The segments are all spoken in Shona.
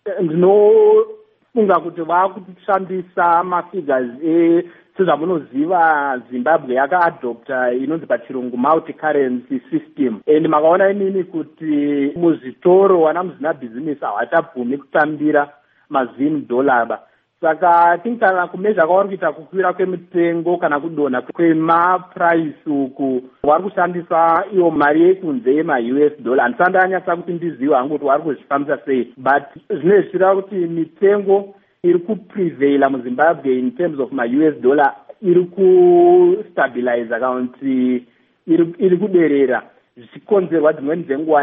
ndinofunga kuti vakushandisa mafigures sezvamunoziva Zimbabwe yakaadopta inonzi pachirungu multi-currency system, and makaona inini kuti muzvitoro vana muzvinabhizinesi havachabvumi kutambira mazim dollar. Saka kana kumezha kwavari kuita kukwira kwemitengo kana kudonha kwemaprice uku vari kushandisa iyo mari yekunze yema-US dollar. Handisati ndanyatsa kuti ndizive hangu kuti vari kuzvifambisa sei, but zvine zvichira kuti mitengo iri kuprevaila muZimbabwe in terms of ma-US dollar iri kustabilize akaunti iri kuderera, zvichikonzerwa dzimweni dzenguva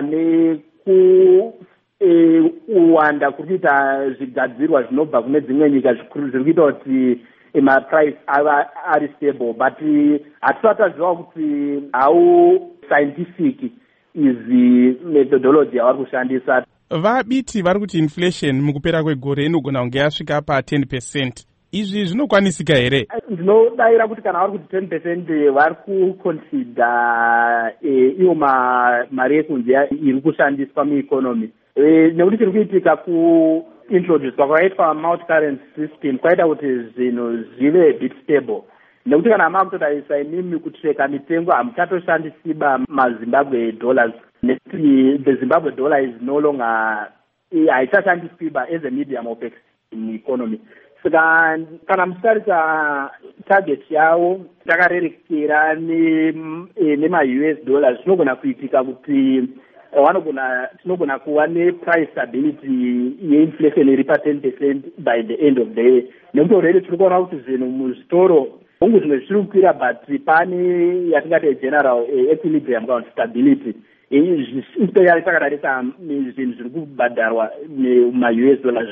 uwanda kuri kuita zvigadzirwa zvinobva kune dzimwe nyika zviri kuita kuti maprice ari stable, but hatisati taziva kuti how scientific izi methodology yavari kushandisa. Vabiti vari kuti inflation mukupera kwegore inogona kunge yasvika pa 10%. Izvi zvinokwanisika here? Ndinodavira kuti kana vari kuti 10% vari kuconsider iyo mari yekunze iri kushandiswa mueconomy. Nekuti chiri kuitika kuintroducwa kwakaitwa multi-currency system kwaita kuti zvinhu zvive bit stable. Nekuti kana makutotarisa imimi kutreka mitengo hamuchatoshandisiba maZimbabwe dollars. Nekuti the Zimbabwe dollar is no longer haichashandiswiba as a medium of exchange in economy. Saka kana muchitarisa target yavo takarerekera nema-US dollars zvinogona kuitika kuti tinogona kuva neprice stability yeinflation iri pa 10% by the end of the year. Nekuti already tiri kuona kuti zvinhu muzvitoro hongu zvimwe zvichiri kukwira, but pane yatingati general equilibrium kana stability. Especially takatarisa zvinhu zviri kubhadharwa ma-US dollars